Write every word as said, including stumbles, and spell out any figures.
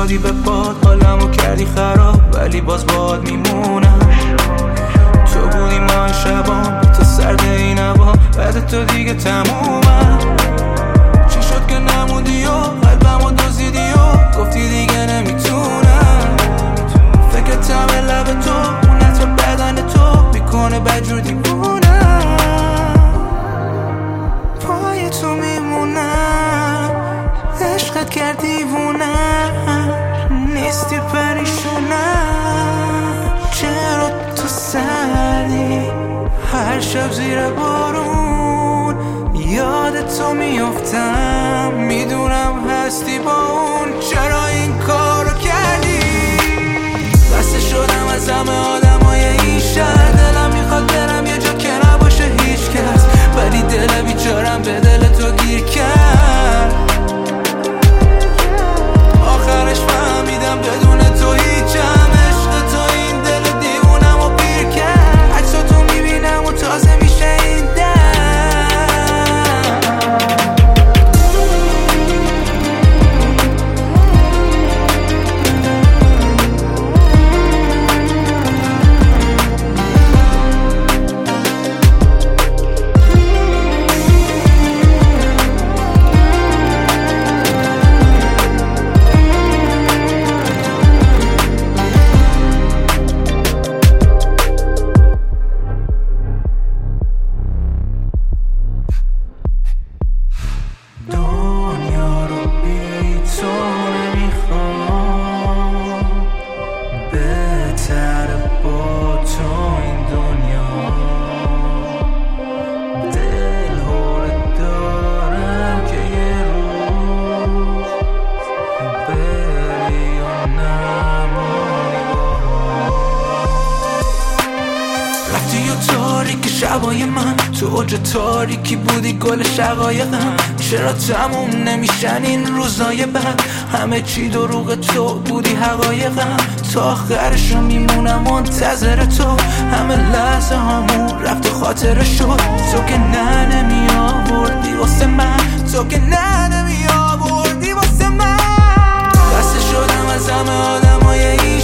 دادی به باد، حالمو کردی خراب ولی باز باد میمونم. تو بودی ماه شبام، تو سرد این هوا، بعد تو دیگه تمومم. چی شد که نموندی و قلبمو دزدیدی و گفتی دیگه نمیتونم. فکرتم لب تو، اون عطر بدن تو میکنه بدجور دیوونم. پای تو میمونم، عشقت کرد دیوونم. نیستی پریشونم، چرا تو سردی هر شب زیر بارون یاد تو میافتم. میدونم هستی با اون، چرا این کارو کردی؟ بسته شدم از همه آدمای این شهر، دلم میخواد برم یه جا که نباشه هیچ کس، ولی دل بیچارم به دل تو گیر کرد. آخرش فهمیدم بدون تو هیچم، عشق تو این دل دیوونم و پیر کرد. عکسا تو میبینم و تازه میشه این در. دنیا رو بی تو نمیخوام، بهتر با تو این دنیا. دل هورت دارم که یه روز بری و نمانی با. رفتی و تاریک شبای من، تو اوج تاریکی بودی گل شقایقم. چرا تموم نمیشن این روزای بعد؟ همه چی دروغ تو بودی حقایقم. تا آخرشو میمونم منتظر تو، همه لحظه هامون رفت و خاطره شد. تو که نه نمی آوردی واسه من، تو که نه نمی آوردی واسه من. بسته شدم از همه آدمای این